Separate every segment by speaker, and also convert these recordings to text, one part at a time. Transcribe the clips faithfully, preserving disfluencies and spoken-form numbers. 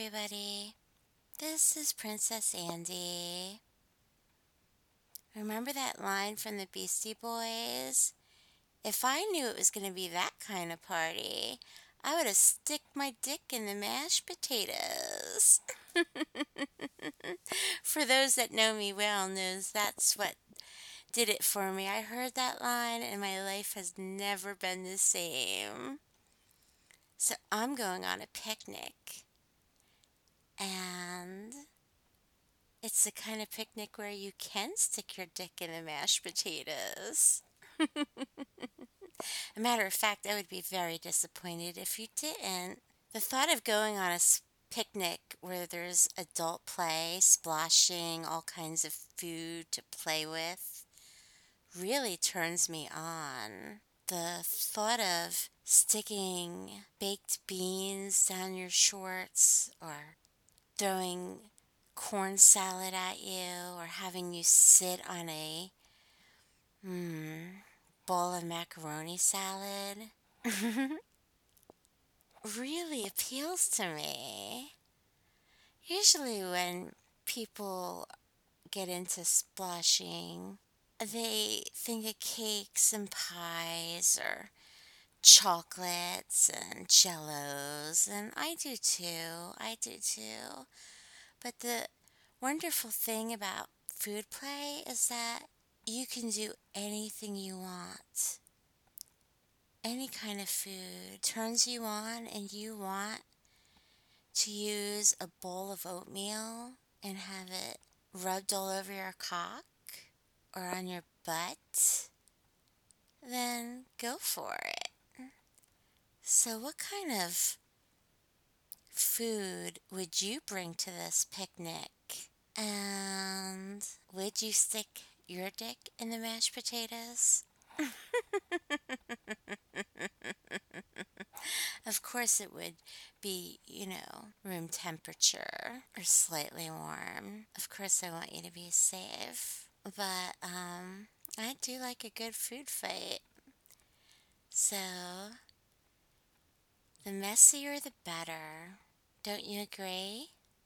Speaker 1: everybody. This is Princess Andy. Remember that line from the Beastie Boys? If I knew it was going to be that kind of party, I would have stick my dick in the mashed potatoes. For those that know me well knows that's what did it for me. I heard that line and my life has never been the same. So I'm going on a picnic. And it's the kind of picnic where you can stick your dick in the mashed potatoes. A matter of fact, I would be very disappointed if you didn't. The thought of going on a s- picnic where there's adult play, splashing, all kinds of food to play with, really turns me on. The thought of sticking baked beans down your shorts or throwing corn salad at you or having you sit on a mm, bowl of macaroni salad really appeals to me. Usually, when people get into splashing, they think of cakes and pies or chocolates and jellos, and I do too. I do too. But the wonderful thing about food play is that you can do anything you want. Any kind of food turns you on, and you want to use a bowl of oatmeal and have it rubbed all over your cock or on your butt, then go for it. So, what kind of food would you bring to this picnic? And would you stick your dick in the mashed potatoes? Of course, it would be, you know, room temperature or slightly warm. Of course, I want you to be safe. But um, I do like a good food fight. So, the messier the better. Don't you agree?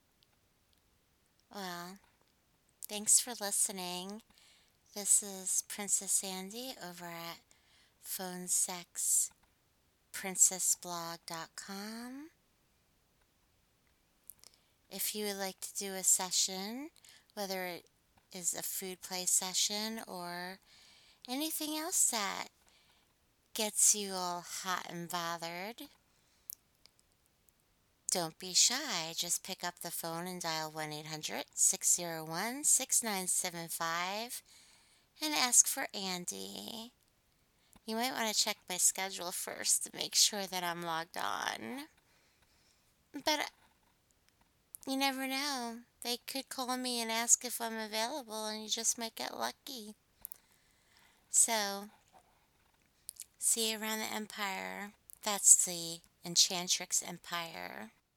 Speaker 1: Well, thanks for listening. This is Princess Sandy over at phone sex princess blog dot com. If you would like to do a session, whether it is a food play session or anything else that gets you all hot and bothered, don't be shy. Just pick up the phone and dial one eight hundred six oh one six nine seven five and ask for Andy. You might want to check my schedule first to make sure that I'm logged on. But you never know. They could call me and ask if I'm available, and you just might get lucky. So, see you around the Empire. That's the Enchantrix Empire.